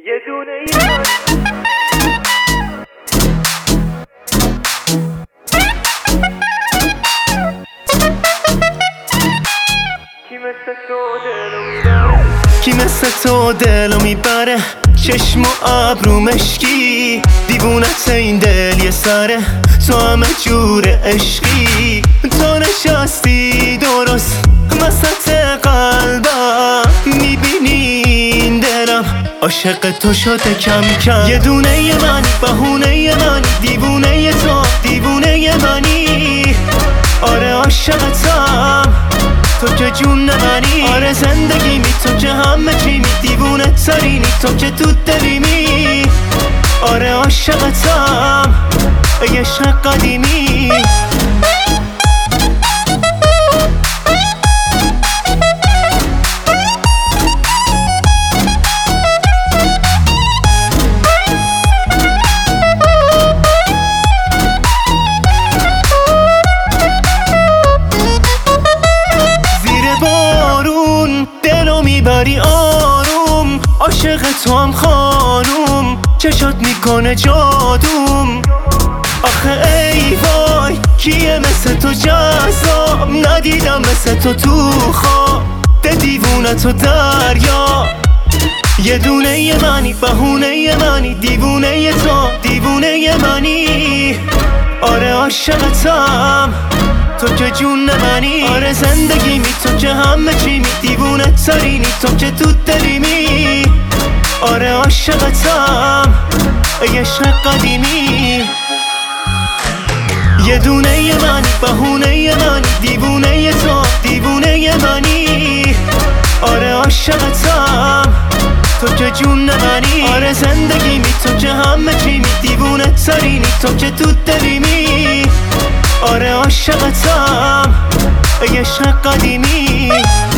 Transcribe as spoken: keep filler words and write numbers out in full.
یه دونه ایمان کی مثل تو دلو میبره کی مثل تو دلو میبره چشم و ابرو مشکی دیوونت این دل یه سره تو همه جور عشقی تو نشستی درست وسط قلبم میبینی این دلم عاشق تو شده کم کم یه دونه ی منی بهونه ی منی دیوونه ی تو دیوونه ی منی آره عاشقتم تو که جون منی آره زندگی می تو که همه چی می دیوونه ترینی تو که تو دلیمی آره عاشقتم ای عشق قدیمی میبری آروم عاشق تو هم خانوم چشات میکنه جادوم آخه ای وای کیه مثل تو جذاب ندیدم مثل تو تو خواب ده دیوونه تو دریا یه دونه ی منی بهونه ی منی دیوونه ی تو دیوونه ی منی آره عاشقتم تو که جون منی آره زندگی می تو که همه چی می دیوونه ترینی تو که تو دلیمی آره عاشقتم ای عشق قدیمی یه دونه ی منی بهونه ی منی دیوونه ی تو دیوونه ی منی آره عاشقتم تو که جون منی آره زندگی می تو که همه چی می دیوونه ترینی تو که تو دلیمی آره عاشقتم ای عشق قدیمی